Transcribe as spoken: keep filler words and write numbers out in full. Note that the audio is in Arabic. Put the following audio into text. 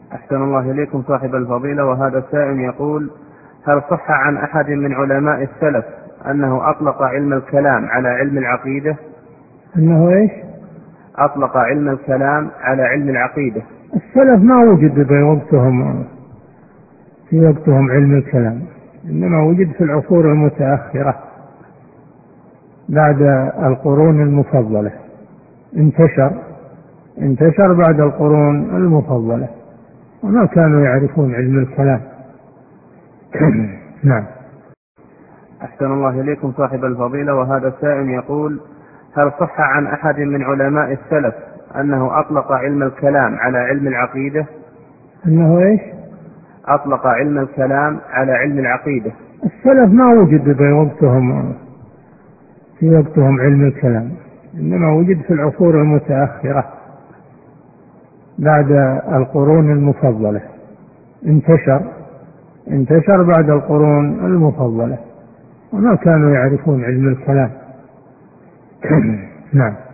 أحسن الله إليكم صاحب الفضيلة، وهذا السائل يقول: هل صح عن أحد من علماء السلف أنه أطلق علم الكلام على علم العقيدة؟ أنه إيش؟ أطلق علم الكلام على علم العقيدة. السلف ما وجد في وقتهم في وقتهم علم الكلام، إنما وجد في العصور المتأخرة بعد القرون المفضلة، انتشر انتشر بعد القرون المفضلة، وما كانوا يعرفون علم الكلام. نعم. أحسن الله إليكم صاحب الفضيلة، وهذا السائل يقول: هل صح عن أحد من علماء السلف أنه أطلق علم الكلام على علم العقيدة؟ أنه إيش؟ أطلق علم الكلام على علم العقيدة. السلف ما وجد في وقتهم في وقتهم علم الكلام، إنما وجد في العصور المتأخرة بعد القرون المفضلة، انتشر انتشر بعد القرون المفضلة، وما كانوا يعرفون علم الكلام. نعم.